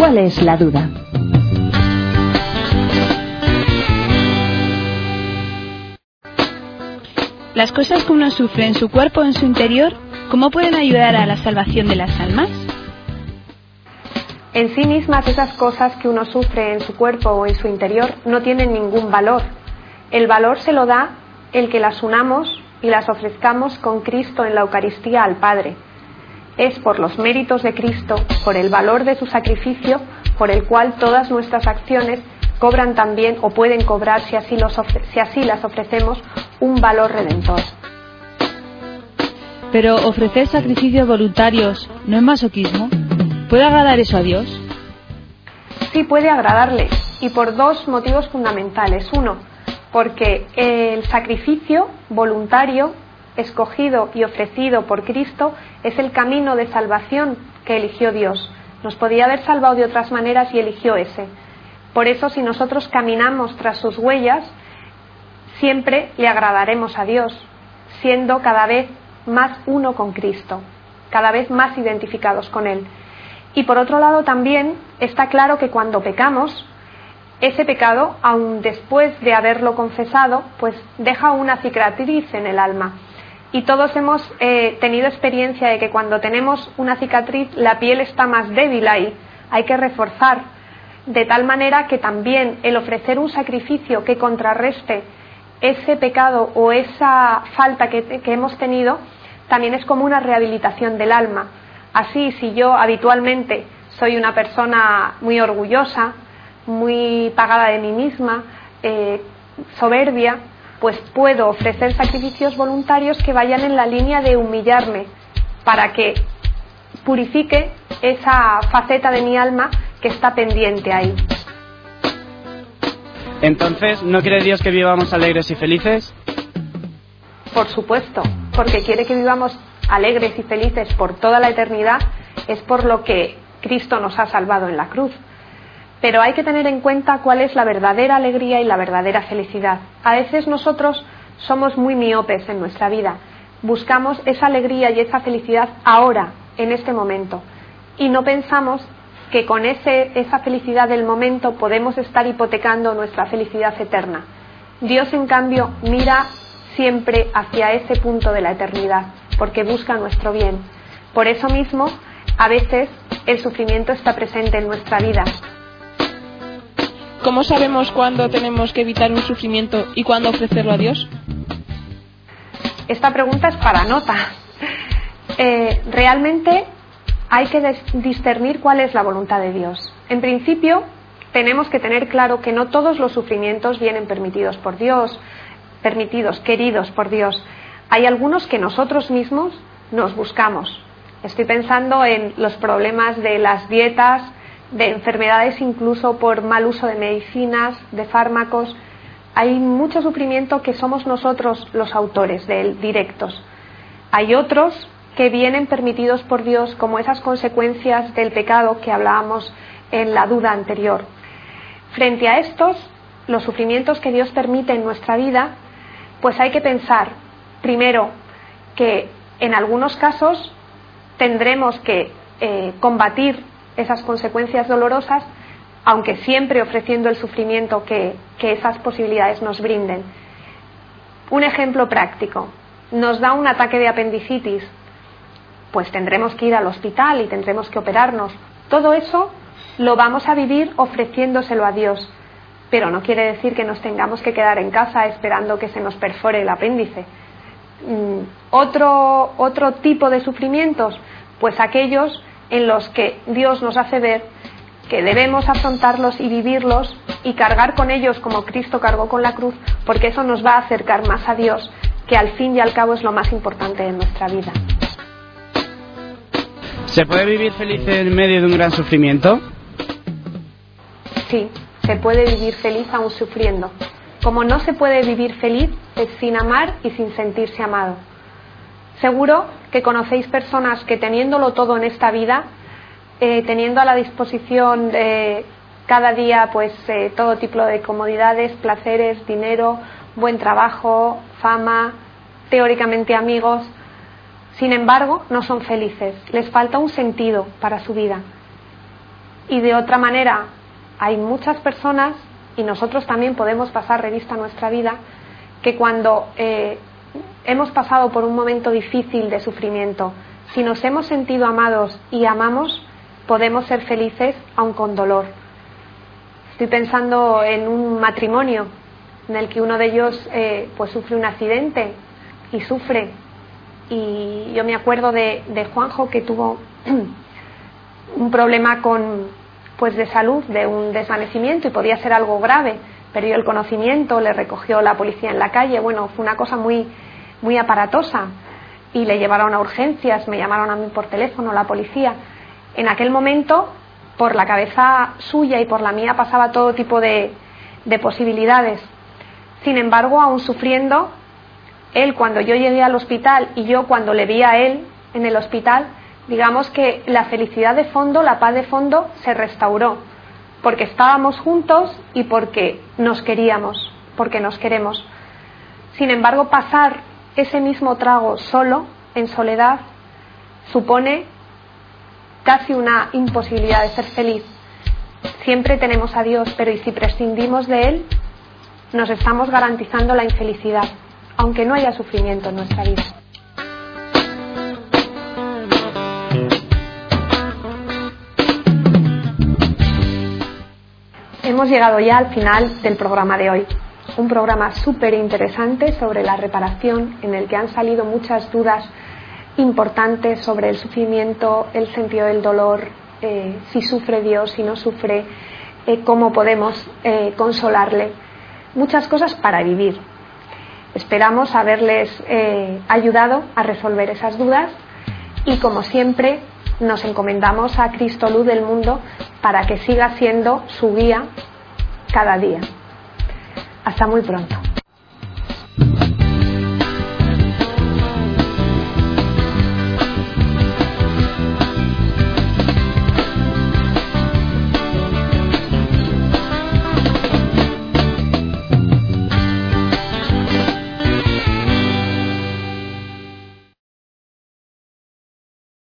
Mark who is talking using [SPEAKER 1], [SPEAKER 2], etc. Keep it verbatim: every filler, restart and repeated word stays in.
[SPEAKER 1] ¿Cuál es la duda?
[SPEAKER 2] Las cosas que uno sufre en su cuerpo o en su interior, ¿cómo pueden ayudar a la salvación de las almas?
[SPEAKER 3] En sí mismas esas cosas que uno sufre en su cuerpo o en su interior no tienen ningún valor. El valor se lo da el que las unamos y las ofrezcamos con Cristo en la Eucaristía al Padre. Es por los méritos de Cristo, por el valor de su sacrificio, por el cual todas nuestras acciones cobran también o pueden cobrar, si así, los ofre- si así las ofrecemos, un valor redentor.
[SPEAKER 4] Pero ofrecer sacrificios voluntarios no es masoquismo. ¿Puede agradar eso a Dios?
[SPEAKER 3] Sí puede agradarle, y por dos motivos fundamentales. Uno, porque el sacrificio voluntario, escogido y ofrecido por Cristo, es el camino de salvación que eligió Dios. Nos podía haber salvado de otras maneras y eligió ese. Por eso, si nosotros caminamos tras sus huellas, siempre le agradaremos a Dios, siendo cada vez más uno con Cristo, cada vez más identificados con Él. Y por otro lado también está claro que cuando pecamos, ese pecado, aun después de haberlo confesado, pues deja una cicatriz en el alma. Y todos hemos eh, tenido experiencia de que cuando tenemos una cicatriz, la piel está más débil ahí, hay que reforzar, de tal manera que también el ofrecer un sacrificio que contrarreste ese pecado o esa falta que, que hemos tenido, también es como una rehabilitación del alma. Así, si yo habitualmente soy una persona muy orgullosa, muy pagada de mí misma, eh, soberbia, pues puedo ofrecer sacrificios voluntarios que vayan en la línea de humillarme para que purifique esa faceta de mi alma que está pendiente ahí.
[SPEAKER 5] Entonces, ¿no quiere Dios que vivamos alegres y felices?
[SPEAKER 3] Por supuesto, porque quiere que vivamos alegres y felices por toda la eternidad, es por lo que Cristo nos ha salvado en la cruz. Pero hay que tener en cuenta cuál es la verdadera alegría y la verdadera felicidad. A veces nosotros somos muy miopes en nuestra vida, buscamos esa alegría y esa felicidad ahora, en este momento, y no pensamos que con ese, esa felicidad del momento podemos estar hipotecando nuestra felicidad eterna. Dios, en cambio, mira siempre hacia ese punto de la eternidad, porque busca nuestro bien. Por eso mismo, a veces el sufrimiento está presente en nuestra vida.
[SPEAKER 6] ¿Cómo sabemos cuándo tenemos que evitar un sufrimiento y cuándo ofrecerlo a Dios?
[SPEAKER 3] Esta pregunta es para nota. Eh, realmente hay que discernir cuál es la voluntad de Dios. En principio, tenemos que tener claro que no todos los sufrimientos vienen permitidos por Dios, permitidos, queridos por Dios. Hay algunos que nosotros mismos nos buscamos. Estoy pensando en los problemas de las dietas, de enfermedades incluso por mal uso de medicinas, de fármacos. Hay mucho sufrimiento que somos nosotros los autores de él, directos. Hay otros que vienen permitidos por Dios, como esas consecuencias del pecado que hablábamos en la duda anterior. Frente a estos, los sufrimientos que Dios permite en nuestra vida, pues hay que pensar, primero, que en algunos casos tendremos que eh, combatir esas consecuencias dolorosas, aunque siempre ofreciendo el sufrimiento que, que esas posibilidades nos brinden. Un ejemplo práctico: nos da un ataque de apendicitis, pues tendremos que ir al hospital y tendremos que operarnos. Todo eso lo vamos a vivir ofreciéndoselo a Dios, pero no quiere decir que nos tengamos que quedar en casa esperando que se nos perfore el apéndice. Mm, otro, otro tipo de sufrimientos, pues aquellos en los que Dios nos hace ver que debemos afrontarlos y vivirlos y cargar con ellos como Cristo cargó con la cruz, porque eso nos va a acercar más a Dios, que al fin y al cabo es lo más importante de nuestra vida.
[SPEAKER 5] ¿Se puede vivir feliz en medio de un gran sufrimiento?
[SPEAKER 3] Sí, se puede vivir feliz aún sufriendo. Como no se puede vivir feliz es sin amar y sin sentirse amado. Seguro que conocéis personas que, teniéndolo todo en esta vida, eh, teniendo a la disposición eh, cada día pues eh, todo tipo de comodidades, placeres, dinero, buen trabajo, fama, teóricamente amigos, sin embargo no son felices, les falta un sentido para su vida. Y de otra manera, hay muchas personas, y nosotros también podemos pasar revista a nuestra vida, que cuando eh, hemos pasado por un momento difícil de sufrimiento, si nos hemos sentido amados y amamos, podemos ser felices aun con dolor. Estoy pensando en un matrimonio en el que uno de ellos eh, pues sufre un accidente y sufre. Y yo me acuerdo de, de Juanjo, que tuvo un problema con, pues de salud, de un desvanecimiento, y podía ser algo grave. Perdió el conocimiento, le recogió la policía en la calle. Bueno, fue una cosa muy, muy aparatosa, y le llevaron a urgencias, me llamaron a mí por teléfono, la policía. En aquel momento, por la cabeza suya y por la mía pasaba todo tipo de, de posibilidades. Sin embargo, aún sufriendo, él, cuando yo llegué al hospital y yo cuando le vi a él en el hospital, digamos que la felicidad de fondo, la paz de fondo se restauró, porque estábamos juntos y porque nos queríamos, porque nos queremos. Sin embargo, pasar ese mismo trago solo, en soledad, supone casi una imposibilidad de ser feliz. Siempre tenemos a Dios, pero ¿y si prescindimos de Él? Nos estamos garantizando la infelicidad, aunque no haya sufrimiento en nuestra vida. Hemos llegado ya al final del programa de hoy. Un programa súper interesante sobre la reparación, en el que han salido muchas dudas importantes sobre el sufrimiento, el sentido del dolor, eh, si sufre Dios, si no sufre, eh, cómo podemos eh, consolarle. Muchas cosas para vivir. Esperamos haberles eh, ayudado a resolver esas dudas, y como siempre nos encomendamos a Cristo, luz del mundo, para que siga siendo su guía cada día. Hasta muy pronto.